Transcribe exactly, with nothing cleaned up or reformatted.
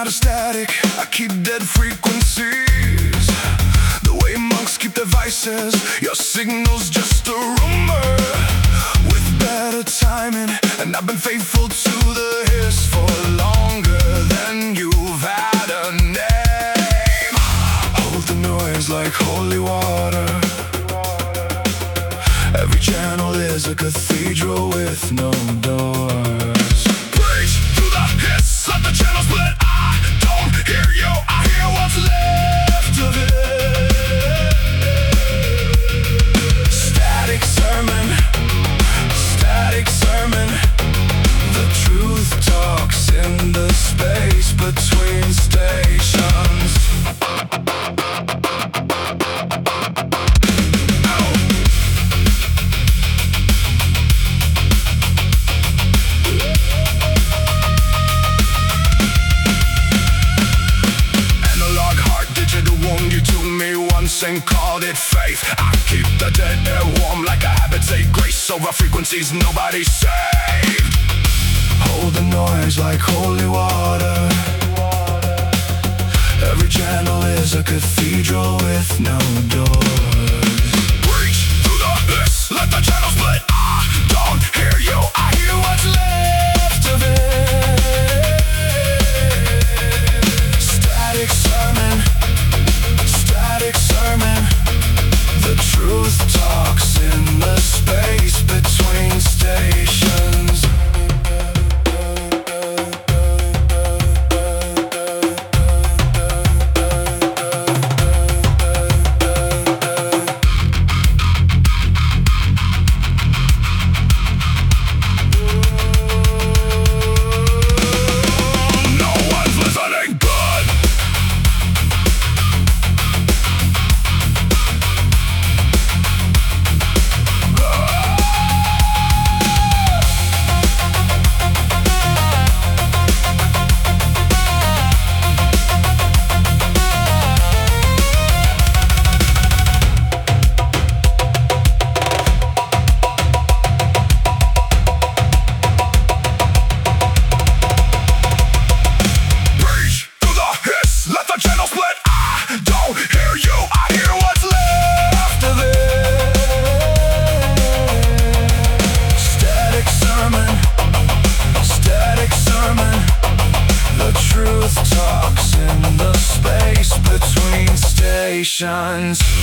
out of static, I keep dead frequencies. The way monks keep their vices, your signal's just a rumor. With better timing, and I've been faithful to the hiss for longer than you've had a name. Hold the noise like holy water. Every channel is a cathedral with no doors. Preach through the hiss, let the channel split. I don't hear you, I hear what's left of it. Static sermon, static sermon. The truth talks in the space between stations. And called it faith. I keep the dead air warm like a habit, say grace over frequencies nobody's saved. Hold the noise like holy water. Every channel is a cathedral with no doors. Reach through the hiss, let the channel split. I don't hear you, I hear what's left of it. Static sermon, static sermon. The truth talks in the space between stations. Talks in the space between stations.